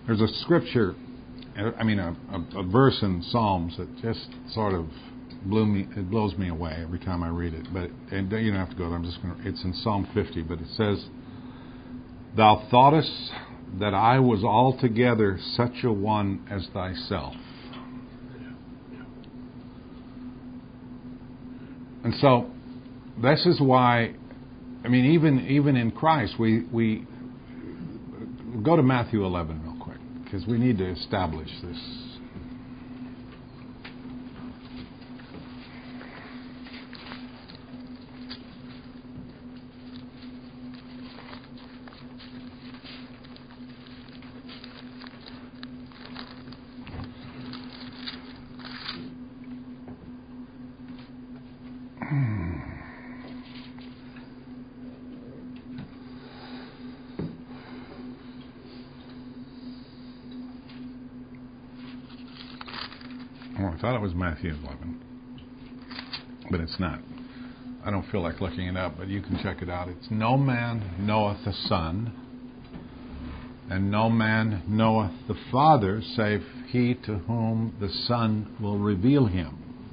There's a scripture, a verse in Psalms that just sort of blows me away every time I read it. But and you don't have to go there. It's in Psalm 50, but it says, "Thou thoughtest that I was altogether such a one as thyself." And so, this is why, even in Christ, we go to Matthew 11 real quick, because we need to establish this. I thought it was Matthew 11, but it's not. I don't feel like looking it up, but you can check it out. It's, "No man knoweth the Son, and no man knoweth the Father, save he to whom the Son will reveal him."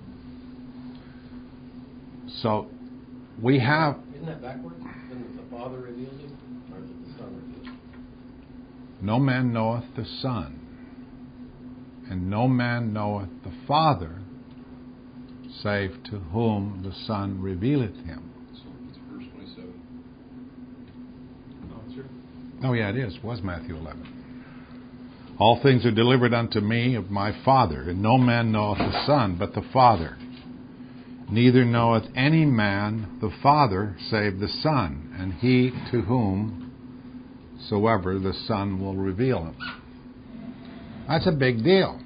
So, we have... Isn't that backwards? Isn't the Father revealed him, or is it the Son revealed him? "No man knoweth the Son, and no man knoweth the Father, save to whom the Son revealeth him." So it's verse 27. Oh, sure. Oh, yeah, it is. It was Matthew 11. "All things are delivered unto me of my Father, and no man knoweth the Son, but the Father. Neither knoweth any man the Father, save the Son, and he to whom soever the Son will reveal him." That's a big deal.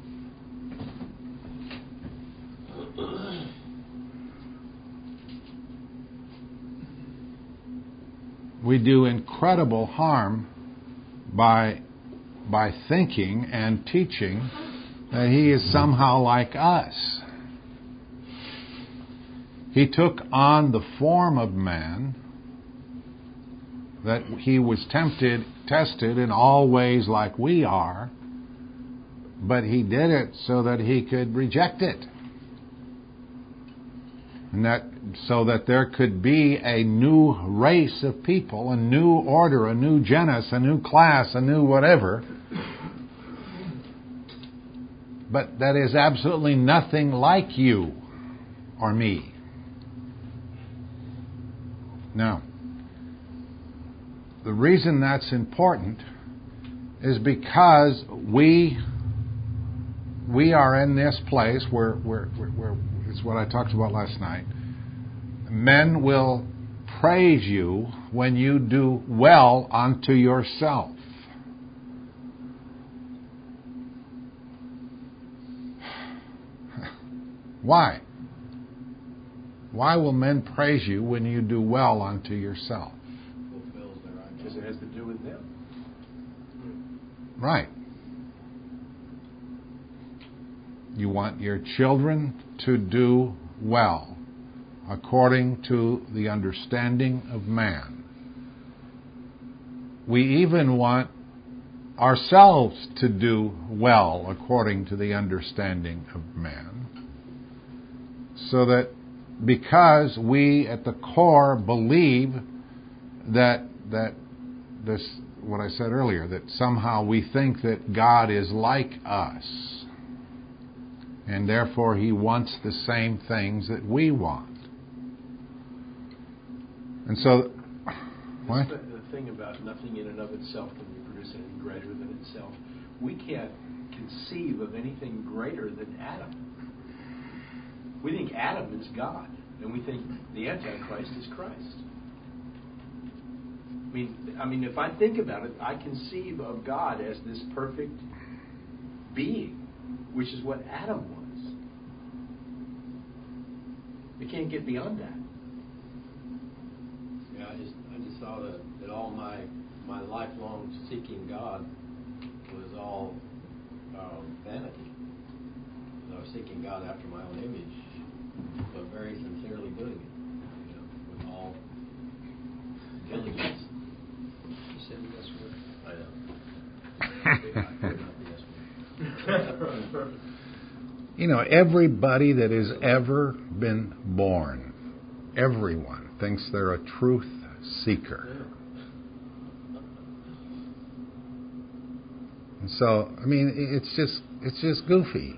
We do incredible harm by thinking and teaching that he is somehow like us. He took on the form of man, that he was tested in all ways like we are, but he did it so that he could reject it. And so that there could be a new race of people, a new order, a new genus, a new class, a new whatever. But that is absolutely nothing like you or me. Now, the reason that's important is because we are in this place where it's what I talked about last night. Men will praise you when you do well unto yourself. Why? Why will men praise you when you do well unto yourself? Fulfills their right, because it has to do with them. Right. You want your children to do well according to the understanding of man. We even want ourselves to do well according to the understanding of man. So that because we at the core believe that this, what I said earlier, that somehow we think that God is like us, and therefore he wants the same things that we want. And so, what? The thing about nothing in and of itself can reproduce anything greater than itself. We can't conceive of anything greater than Adam. We think Adam is God, and we think the Antichrist is Christ. I mean, if I think about it, I conceive of God as this perfect being, which is what Adam was. We can't get beyond that. Yeah, I just saw that all my lifelong seeking God was all vanity. I was seeking God after my own image, but very sincerely doing it, with all diligence. You said that's what I know. You know, everybody that has ever been born, everyone thinks they're a truth seeker. And so, I mean, it's just goofy.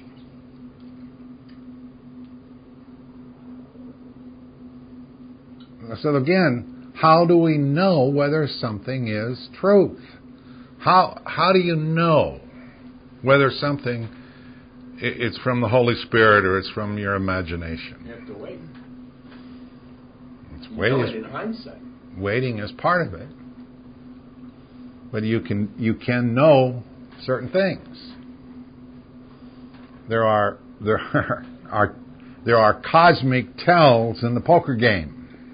So again, how do we know whether something is truth? How do you know whether something it's from the Holy Spirit or it's from your imagination? You have to wait. It's You know it in hindsight. Waiting is part of it. But you can know certain things. There are cosmic tells in the poker game.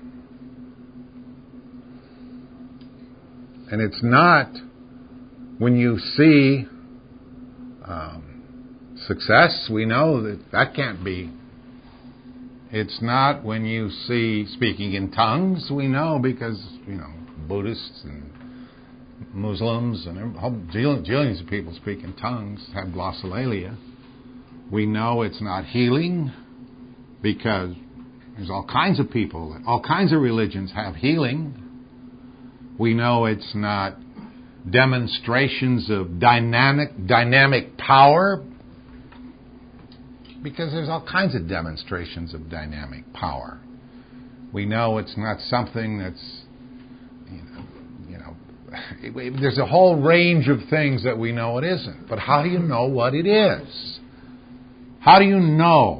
And it's not when you see success, we know that can't be. It's not when you see speaking in tongues, we know because, Buddhists and Muslims and zillions of people speak in tongues, have glossolalia. We know it's not healing because there's all kinds of people, all kinds of religions have healing. We know it's not demonstrations of dynamic power because there's all kinds of demonstrations of dynamic power. We know it's not something that's, there's a whole range of things that we know it isn't. But how do you know what it is? How do you know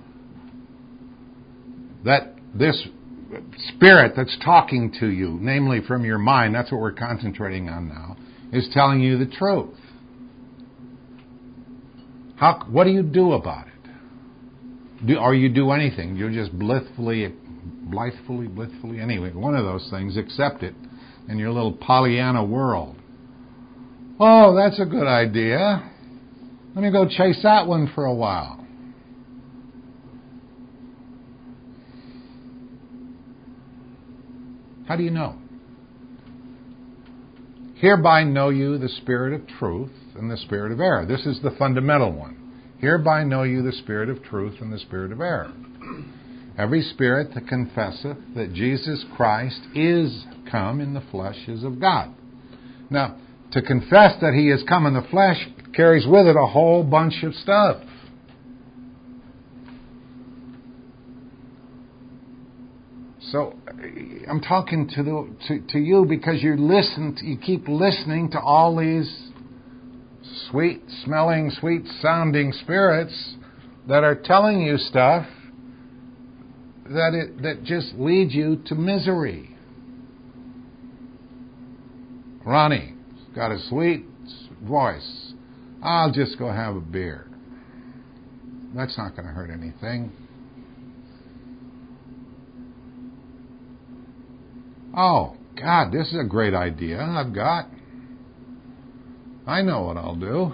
that this spirit that's talking to you, namely from your mind, that's what we're concentrating on now, is telling you the truth? What do you do about it? Or you do anything? You're just blithefully, anyway, one of those things, accept it in your little Pollyanna world. Oh, that's a good idea. Let me go chase that one for a while. How do you know? Hereby know you the spirit of truth and the spirit of error. This is the fundamental one. Hereby know you the spirit of truth and the spirit of error. Every spirit that confesseth that Jesus Christ is come in the flesh is of God. Now, to confess that He is come in the flesh carries with it a whole bunch of stuff. So I'm talking to you because you keep listening to all these sweet-smelling, sweet-sounding spirits that are telling you stuff that just leads you to misery. Ronnie's got a sweet voice. I'll just go have a beer. That's not going to hurt anything. Oh, God, this is a great idea I know what I'll do.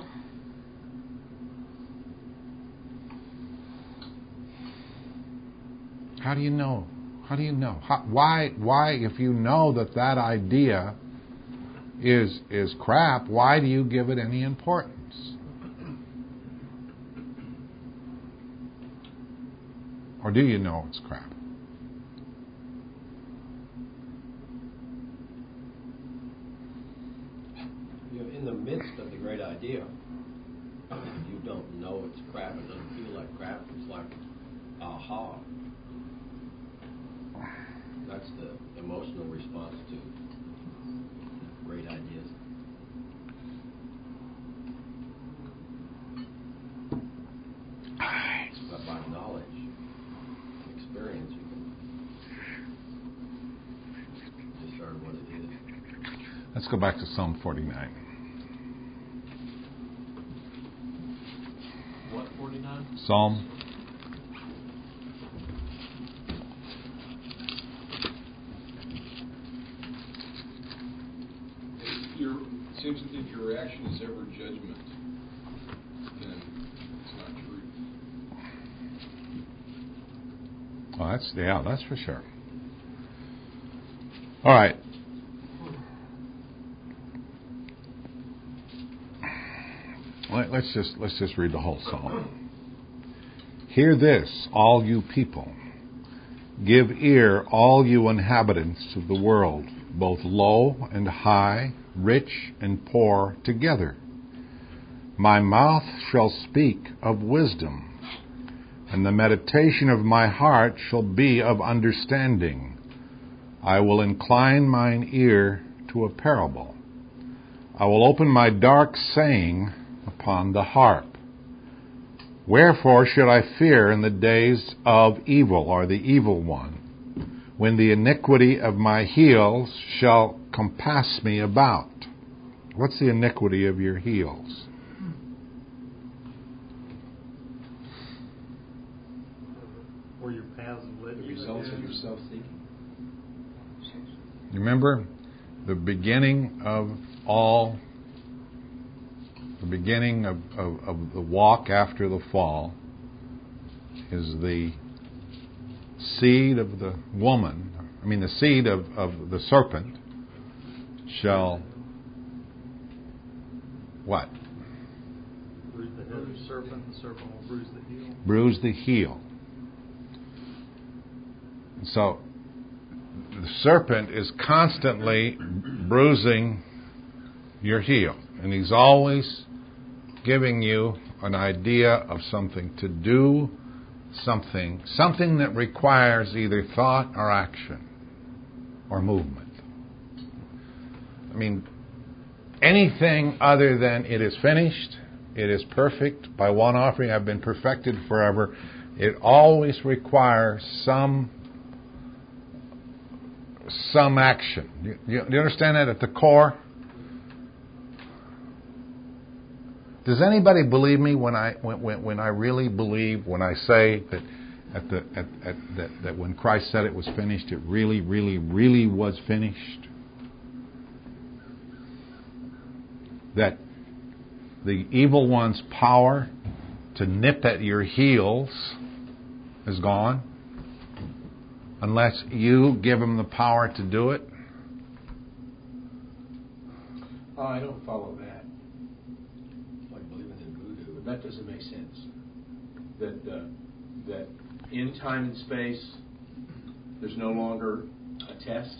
How do you know? Why, if you know that idea is crap, why do you give it any importance? Or do you know it's crap? In the midst of the great idea, you don't know it's crap. It doesn't feel like crap. It's like, aha. That's the emotional response to great ideas. But by knowledge, experience, you can discern what it is. Let's go back to Psalm 49. What, 49? Psalm. It seems that if your reaction is ever judgment, then it's not truth. Oh, that's for sure. All right. Let's just read the whole psalm. Hear this, all you people. Give ear, all you inhabitants of the world, both low and high, rich and poor together. My mouth shall speak of wisdom, and the meditation of my heart shall be of understanding. I will incline mine ear to a parable. I will open my dark saying upon the harp. Wherefore should I fear in the days of evil, or the evil one, when the iniquity of my heels shall compass me about? What's the iniquity of your heels? Where your paths have led The you. results of your self-seeking. You remember the beginning of the walk after the fall is the seed of the woman, the seed of the serpent shall what? Bruise the head of the serpent will bruise the heel. Bruise the heel. So the serpent is constantly bruising your heel, and he's always giving you an idea of something to do, something that requires either thought or action or movement. Anything other than it is finished, it is perfect, by one offering I've been perfected forever, it always requires some action. Do you understand that at the core? Does anybody believe me when I really believe, when I say that that when Christ said it was finished, it really, really, really was finished? That the evil one's power to nip at your heels is gone, unless you give him the power to do it? Oh, I don't follow that. It's like believing in voodoo. That doesn't make sense. That in time and space, there's no longer a test.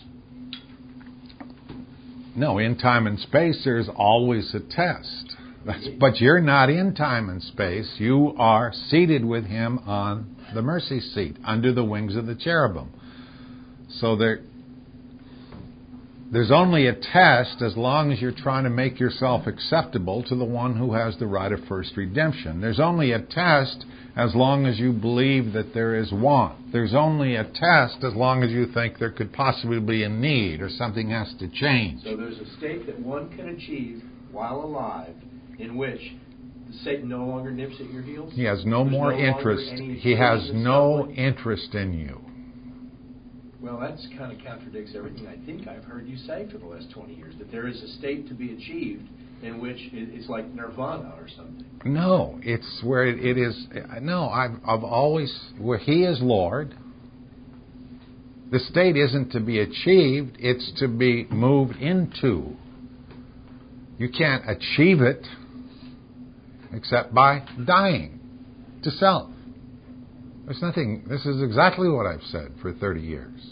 No, in time and space, there's always a test. But you're not in time and space. You are seated with him on the mercy seat, under the wings of the cherubim. So there's only a test as long as you're trying to make yourself acceptable to the one who has the right of first redemption. There's only a test as long as you believe that there is want. There's only a test as long as you think there could possibly be a need or something has to change. So there's a state that one can achieve while alive in which Satan no longer nips at your heels? He has no more interest. He has no interest in you. Well, that kind of contradicts everything I think I've heard you say for the last 20 years, that there is a state to be achieved in which it's like nirvana or something. No, it's where it is. No, I've always, where he is Lord, the state isn't to be achieved, it's to be moved into. You can't achieve it except by dying to self. There's nothing, this is exactly what I've said for 30 years.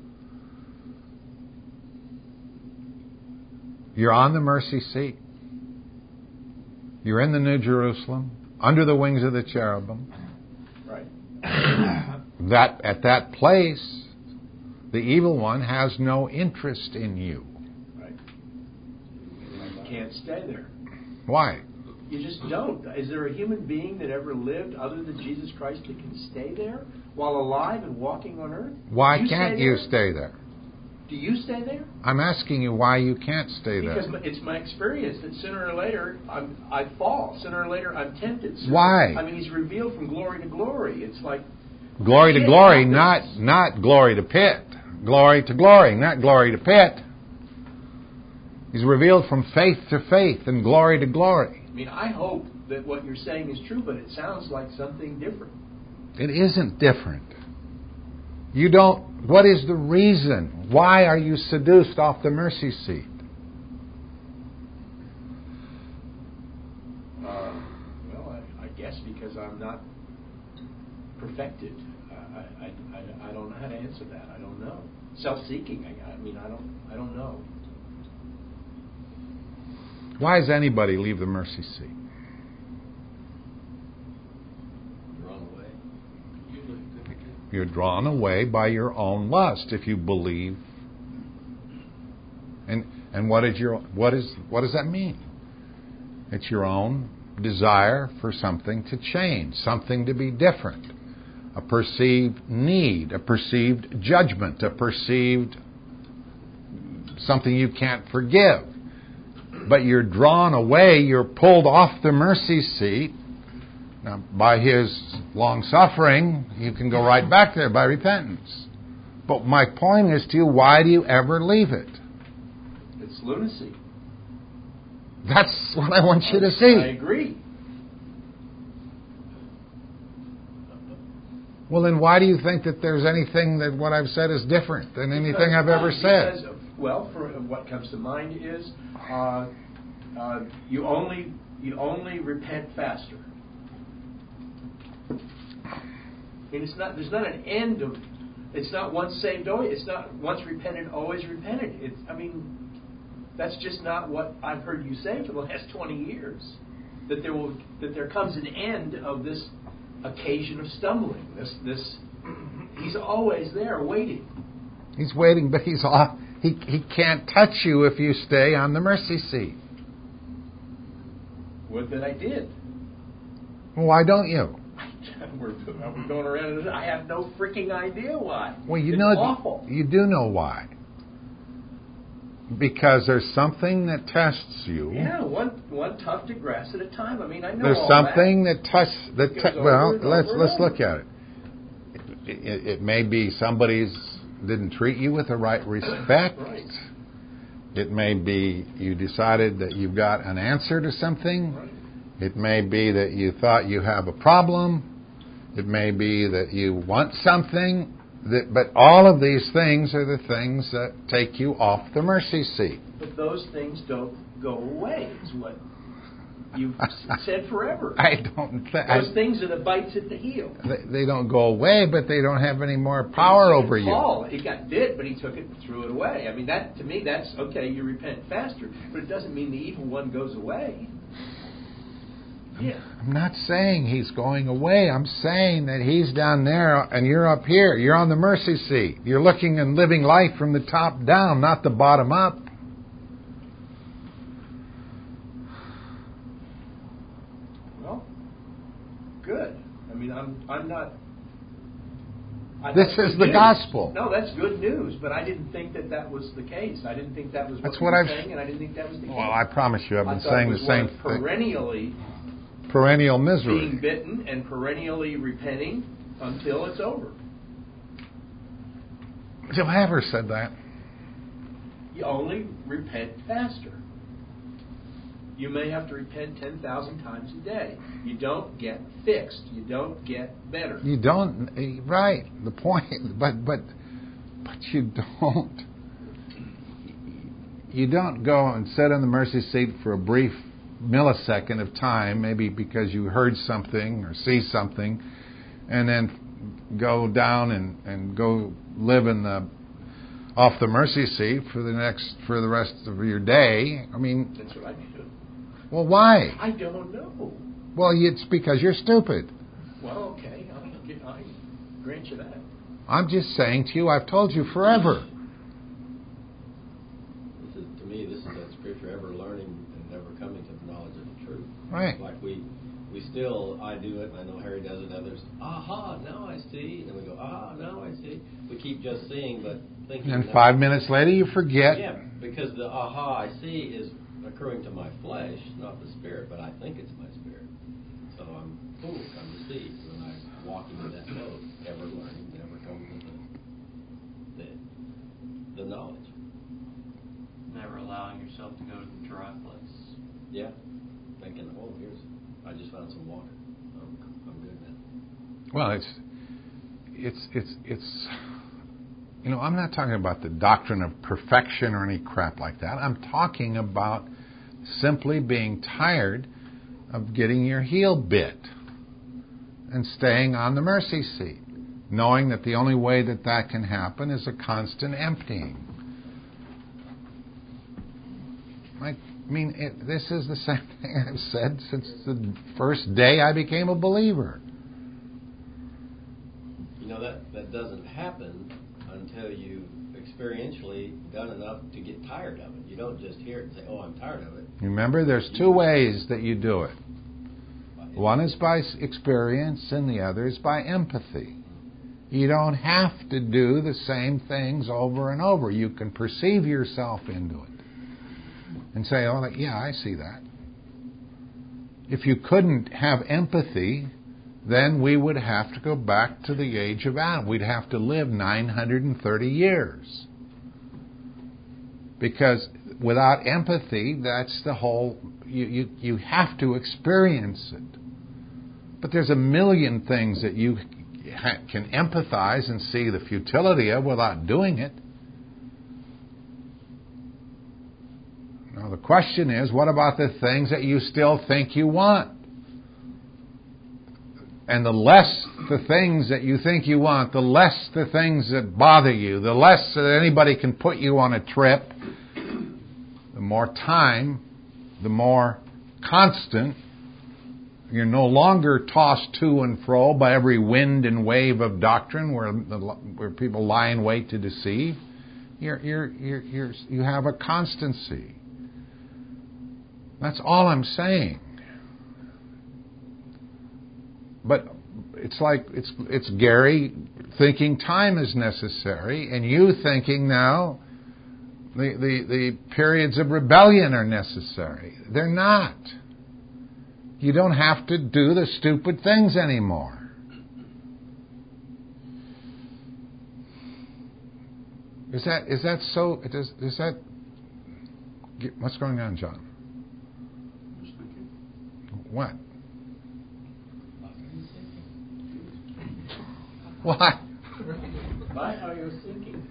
You're on the mercy seat. You're in the New Jerusalem, under the wings of the cherubim. Right. That at that place, the evil one has no interest in you. Right. You can't stay there. Why? You just don't. Is there a human being that ever lived other than Jesus Christ that can stay there while alive and walking on earth? Why can't you stay there? Do you stay there? I'm asking you why you can't stay there. Because it's my experience that sooner or later I fall. Sooner or later I'm tempted. Why? He's revealed from glory to glory. It's like glory to glory, not glory to pit. Glory to glory, not glory to pit. He's revealed from faith to faith and glory to glory. I hope that what you're saying is true, but it sounds like something different. It isn't different. You don't. What is the reason? Why are you seduced off the mercy seat? guess because I'm not perfected. I don't know how to answer that. I don't know. Self-seeking. I don't know. Why does anybody leave the mercy seat? Drawn away. You're drawn away by your own lust if you believe. And what does that mean? It's your own desire for something to change, something to be different, a perceived need, a perceived judgment, a perceived something you can't forgive. But you're drawn away, you're pulled off the mercy seat. Now, by His long suffering, you can go right back there by repentance. But my point is to you, why do you ever leave it? It's lunacy. That's what I want you to see. I agree. Well, then why do you think that there's anything that what I've said is different than anything I've ever said? Well, for what comes to mind is you only repent faster. And there's not an end of. It's not once saved, always. It's not once repented, always repented. That's just not what I've heard you say for the last 20 years. That there comes an end of this occasion of stumbling. He's always there waiting. He's waiting, but he's off. He can't touch you if you stay on the mercy seat. What that I did. Well, why don't you? We're going around and I have no freaking idea why. Well, it's awful. You do know why. Because there's something that tests you. Yeah, one tuft of grass at a time. I know there's all something that. tests. Well, let's look at it. It may be somebody's didn't treat you with the right respect. Right. It may be you decided that you've got an answer to something. Right. It may be that you thought you have a problem. It may be that you want something. But all of these things are the things that take you off the mercy seat. But those things don't go away, is what you've said forever. I don't think... Those things are the bites at the heel. They don't go away, but they don't have any more power over you. Paul, he got bit, but he took it and threw it away. That to me, that's okay, you repent faster. But it doesn't mean the evil one goes away. Yeah. I'm not saying he's going away. I'm saying that he's down there and you're up here. You're on the mercy seat. You're looking and living life from the top down, not the bottom up. Well, good. I'm not... This is the gospel. No, that's good news, but I didn't think that was the case. I didn't think that was what you were saying, and I didn't think that was the case. Well, I promise you I've been saying the same thing. Perennial misery. Being bitten and perennially repenting until it's over. Have I ever said that? You only repent faster. You may have to repent 10,000 times a day. You don't get fixed. You don't get better. You don't, right. The point, but you don't go and sit on the mercy seat for a brief millisecond of time, maybe because you heard something or see something, and then go down and go live off the mercy seat for the rest of your day. That's what I do. Well, why? I don't know. Well, it's because you're stupid. Well, okay, I grant you that. I'm just saying to you, I've told you forever. This is that scripture, ever learning and never coming to the knowledge of the truth. Right. Like I do it, and I know Harry does it, others, aha, now I see. And we go, now I see. We keep just seeing, but thinking. And 5 minutes later, you forget. Yeah, because the aha I see is occurring to my flesh, not the spirit, but I think it's my spirit. So I'm fooled, I'm deceived when I walk into that mode, ever learning, never coming to the knowledge. Never allowing yourself to go to the dry place. Yeah, thinking, I just found some water. I'm good now. Well, it's I'm not talking about the doctrine of perfection or any crap like that. I'm talking about simply being tired of getting your heel bit. and staying on the mercy seat, knowing that the only way that that can happen is a constant emptying. This is the same thing I've said since the first day I became a believer. You know, that doesn't happen until you've experientially done enough to get tired of it. You don't just hear it and say, oh, I'm tired of it. Remember, there's two ways that you do it. One is by experience and the other is by empathy. You don't have to do the same things over and over. You can perceive yourself into it and say, oh, yeah, I see that. If you couldn't have empathy, then we would have to go back to the age of Adam. We'd have to live 930 years. Because without empathy, that's the whole... You have to experience it. But there's a million things that you can empathize and see the futility of without doing it. Now the question is, what about the things that you still think you want? And the less the things that you think you want, the less the things that bother you, the less that anybody can put you on a trip, the more time, the more constant. You're no longer tossed to and fro by every wind and wave of doctrine where people lie in wait to deceive. You have a constancy. That's all I'm saying. But it's like it's Gary thinking time is necessary, and you thinking now the periods of rebellion are necessary. They're not. You don't have to do the stupid things anymore. Is that so? Is that what's going on, John? Just thinking. What? What? Why are you thinking?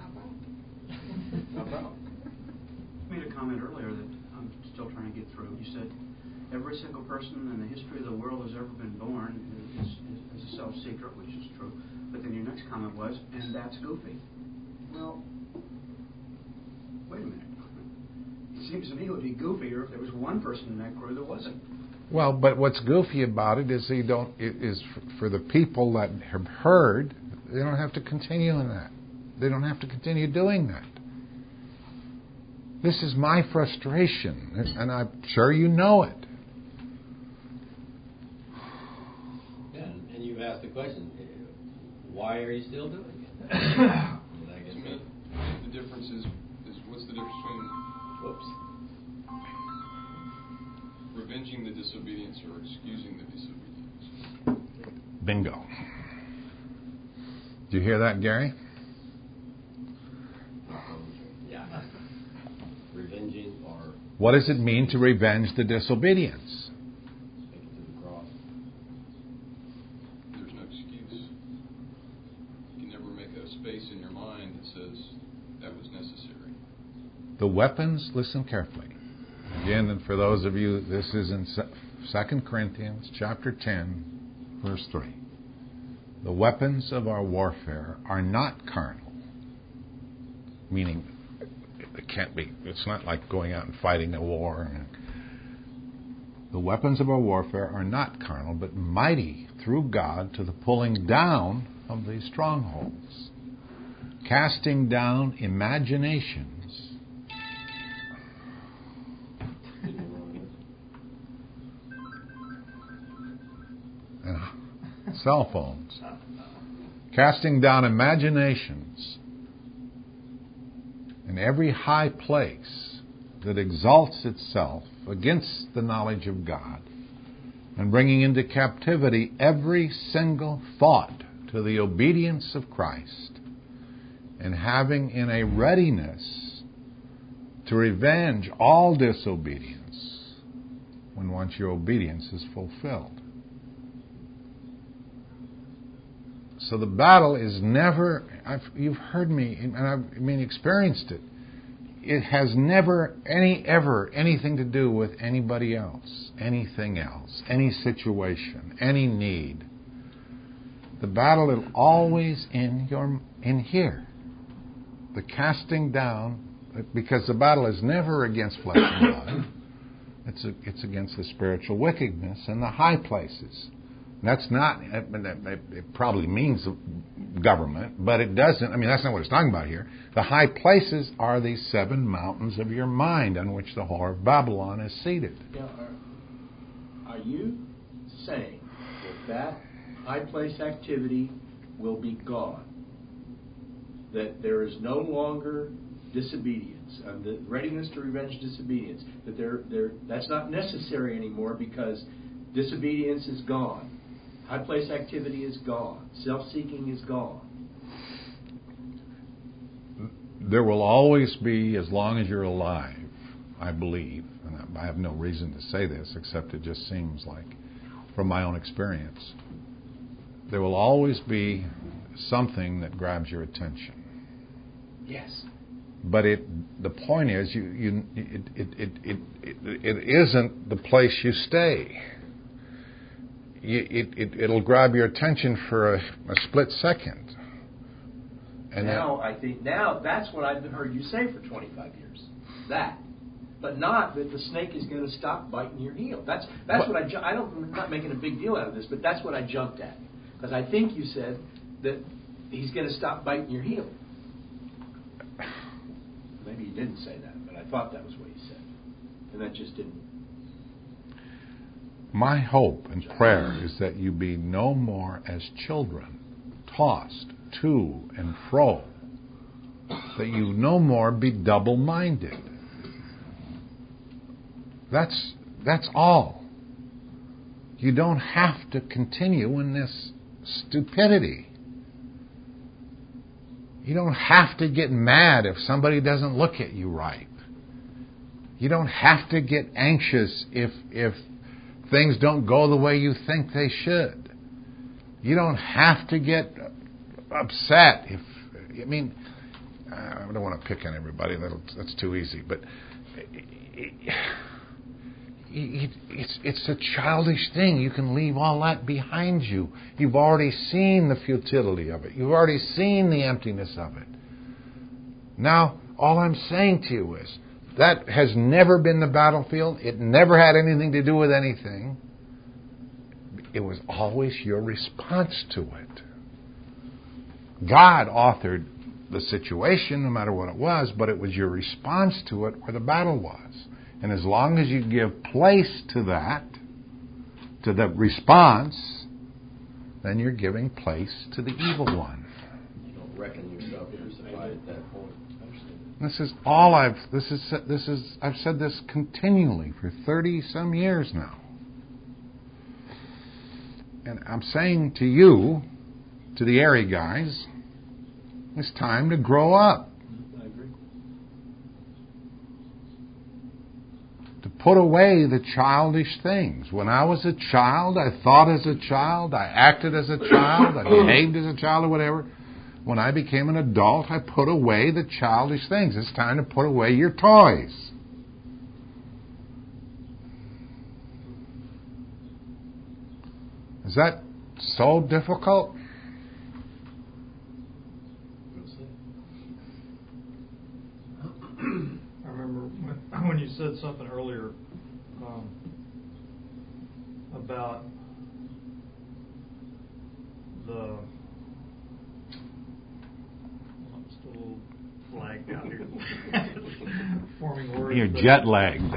About. You made a comment earlier that I'm still trying to get through. You said every single person in the history of the world has ever been born is a self-seeker, which is true. But then your next comment was, and that's goofy. Well, wait a minute. It seems to me it would be goofier if there was one person in that crew that wasn't. Well, but what's goofy about it is for the people that have heard, they don't have to continue in that. They don't have to continue doing that. This is my frustration, and I'm sure you know it. Yeah, and you've asked the question, why are you still doing it? I guess To me, the difference is what's the difference between whoops. revenging the disobedience or excusing the disobedience? Bingo. Do you hear that, Gary? Yeah. Revenging or What does it mean to revenge the disobedience? take it to the cross. There's no excuse. You can never make a space in your mind that says that was necessary. The weapons, listen carefully. Again, and for those of you, this is in 2 Corinthians chapter 10, verse 3. The weapons of our warfare are not carnal, meaning it can't be. It's not like going out and fighting a war. The weapons of our warfare are not carnal, but mighty through God to the pulling down of these strongholds, casting down imaginations. Cell phones. Casting down imaginations and every high place that exalts itself against the knowledge of God, and bringing into captivity every single thought to the obedience of Christ, and having in a readiness to revenge all disobedience when once your obedience is fulfilled. So the battle is never, you've heard me, and I've experienced it. It has never, anything to do with anybody else, anything else, any situation, any need. The battle is always in here. The casting down, because the battle is never against flesh and blood. It's against the spiritual wickedness in the high places. That's not, it probably means government, but it doesn't. I mean, that's not what it's talking about here. The high places are these 7 mountains of your mind on which the whore of Babylon is seated. Now, are you saying that high place activity will be gone? That there is no longer disobedience, the readiness to revenge disobedience, that that's not necessary anymore because disobedience is gone. High place activity is gone. Self-seeking is gone. There will always be, as long as you're alive, I believe, and I have no reason to say this except it just seems like, from my own experience, there will always be something that grabs your attention. Yes. But the point is, it isn't the place you stay. It'll grab your attention for a split second. And I think that's what I've heard you say for 25 years. That. But not that the snake is going to stop biting your heel. That's what I'm not making a big deal out of this, but that's what I jumped at. Because I think you said that he's going to stop biting your heel. Maybe you didn't say that, but I thought that was what you said. And that just didn't. My hope and prayer is that you be no more as children, tossed to and fro, that you no more be double-minded. That's all. You don't have to continue in this stupidity. You don't have to get mad if somebody doesn't look at you right. You don't have to get anxious if things don't go the way you think they should. You don't have to get upset I don't want to pick on everybody. That's too easy. But it's a childish thing. You can leave all that behind you. You've already seen the futility of it. You've already seen the emptiness of it. Now, all I'm saying to you is, that has never been the battlefield. It never had anything to do with anything. It was always your response to it. God authored the situation, no matter what it was, but it was your response to it where the battle was. And as long as you give place to that, to the response, then you're giving place to the evil one. You don't reckon yourself crucified at that point. This is I've said this continually for 30 some years now. And I'm saying to you, to the airy guys, it's time to grow up. I agree. To put away the childish things. When I was a child, I thought as a child, I acted as a child, I behaved as a child or whatever. When I became an adult, I put away the childish things. It's time to put away your toys. Is that so difficult? I remember when you said something earlier about the... I'm still a little lagged out here. Forming words. You're jet lagged.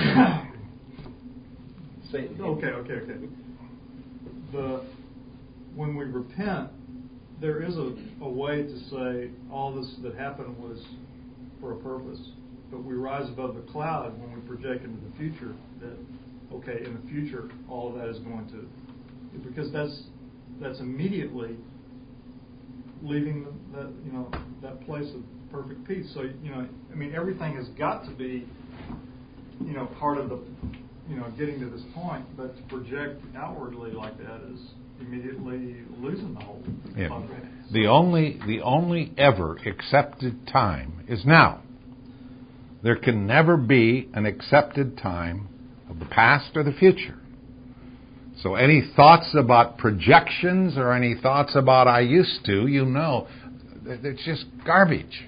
Okay. When we repent, there is a way to say all this that happened was for a purpose. But we rise above the cloud when we project into the future that, okay, in the future, all of that is going to... Because that's immediately leaving that place of perfect peace. So, everything has got to be, part of the, getting to this point. But to project outwardly like that is immediately losing the whole thing. The only ever accepted time is now. There can never be an accepted time of the past or the future. So any thoughts about projections or any thoughts about I used to, it's just garbage.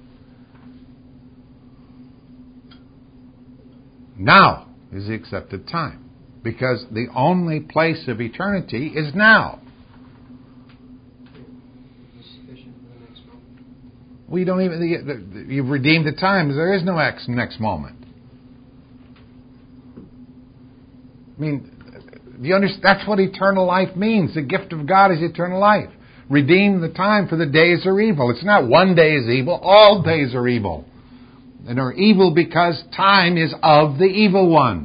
Now is the accepted time. Because the only place of eternity is now. We don't even, you've redeemed the times. There is no next moment. I mean, do you understand? That's what eternal life means. The gift of God is eternal life. Redeem the time, for the days are evil. It's not one day is evil. All days are evil. And are evil because time is of the evil one.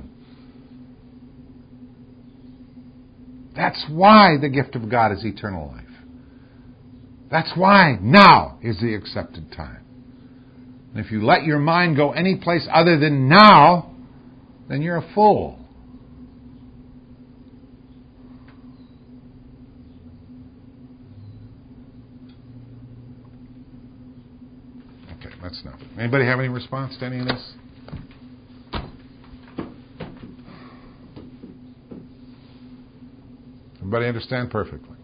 That's why the gift of God is eternal life. That's why now is the accepted time. And if you let your mind go any place other than now, then you're a fool. Okay, that's enough. Anybody have any response to any of this? Everybody understand perfectly?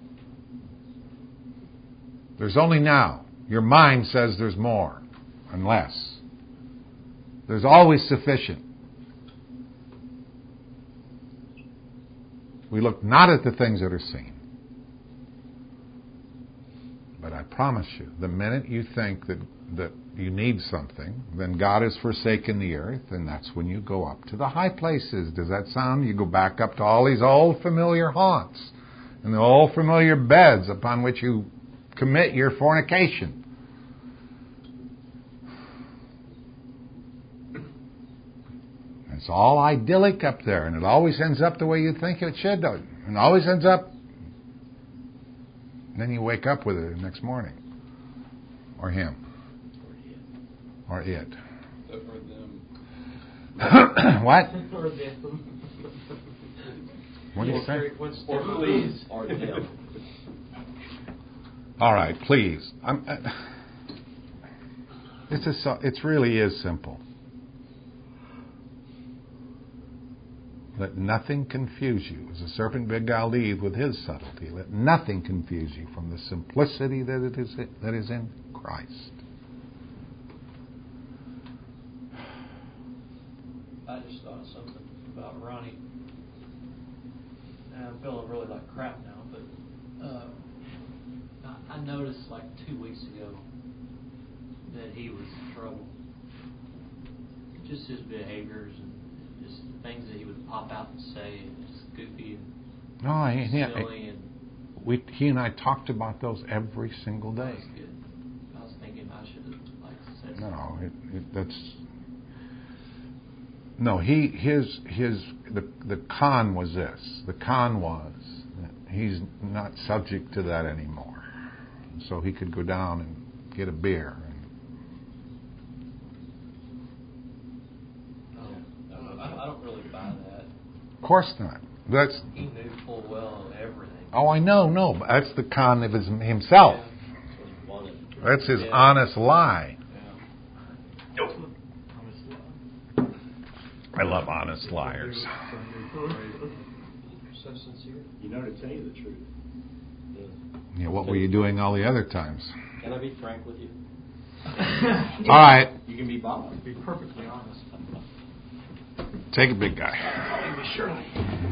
There's only now. Your mind says there's more and less. There's always sufficient. We look not at the things that are seen. But I promise you, the minute you think that you need something, then God has forsaken the earth, and that's when you go up to the high places. Does that sound? You go back up to all these old familiar haunts and the old familiar beds upon which you commit your fornication. It's all idyllic up there, and it always ends up the way you think it should. And it always ends up, and then you wake up with it the next morning. Or him. Or it. Or them. What? Or them. What do you say? Or please. Or them. All right, please. It really is simple. Let nothing confuse you. As the serpent beguiled Eve with his subtlety, let nothing confuse you from the simplicity that is in Christ. I just thought of something about Ronnie. And I'm feeling really like crap now, but I noticed like 2 weeks ago that he was in trouble. Just his behaviors and just the things that he would pop out and say, and just goofy and silly. And he and I talked about those every single day. That was good. I was thinking I should have said something. The con was this. The con was that he's not subject to that anymore. So he could go down and get a beer. I don't really buy that. Of course not. He knew full well everything. Oh, I know. No, but that's the con of himself. Yeah. That's his honest lie. Yeah. I love honest liars. So sincere. You know, to tell you the truth. Yeah, what were you doing all the other times? Can I be frank with you? All right. You can be bothered. Be perfectly honest. Take a big guy. Shirley.